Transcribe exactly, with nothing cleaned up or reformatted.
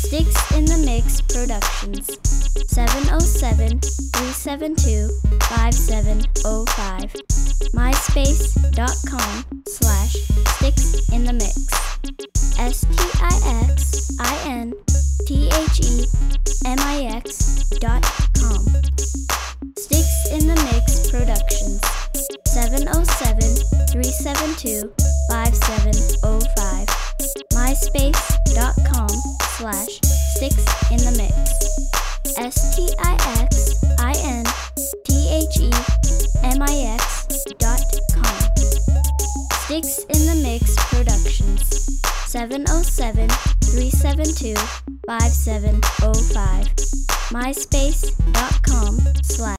Sticks in the Mix Productions. seven oh seven, three seven two, five seven oh five. myspace.com slash sticks in the mix. S T I X I N T H E M I X dot com. Sticks in the Mix Productions. seven oh seven, three seven two, five seven oh five. myspace.com slash sticks in the mix. S T I X I N T H E M I X dot com. Sticks in the Mix Productions. seven oh seven, three seven two, five seven oh five. myspace.com slash